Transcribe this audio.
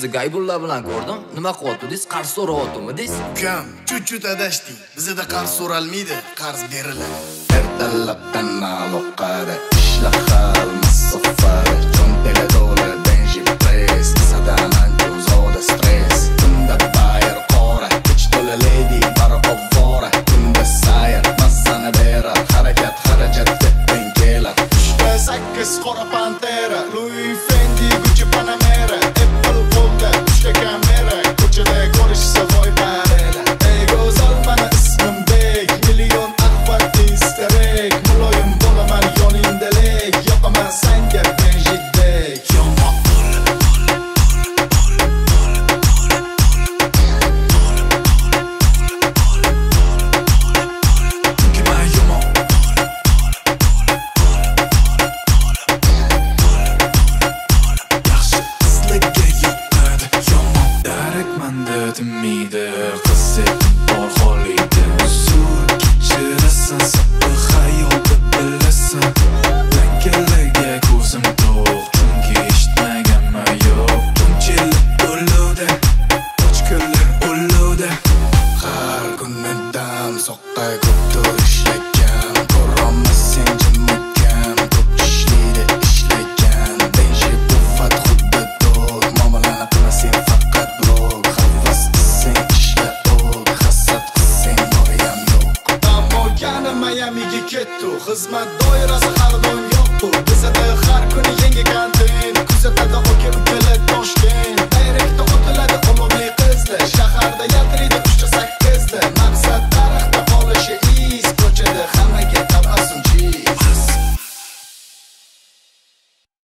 sizni Gaybullar bilan ko'rdim. Nima qilyapti-desiz? Qarz so'rayaptimi desiz? Ukam, chut-chut adashdik. Bizda qarz so'ralmaydi, qarz beriladi. Ertalabdan aloqada ishlar hal masofada. Cho'ntagida dolar benji press, sadan anjuzoda stress. Tunda bayir qora, ich to'la lady barqovora. Tunda sayr mazzani berar, harakat xarajatga teng kelar. 8 qora pantera, Louis Fendi, Gucci Panamera, Apple qo'lda, 3 kamera, ko'chada ko'rishsa voy barela. Ey go'zal, mana ismim Bek, million ahvat istarek, muloyim bo'laman yoningdalik, yoqaman senga benjidek. Miydi qizib bor holida uzr kechirasan sabr hayotda bilasan lankalarga ko'zim to'q chunki eshitmaganman yo'q tunchilar o'lovda ochko'llar o'lovda Har kunidan soqqa ko'pdir ishlagan ko'rolmas sen jimmagan ko'p ishlaydi ishlagan benji quvvat xuddi dog muomalani qilasan faqat blog Miamiga ketdi xizmat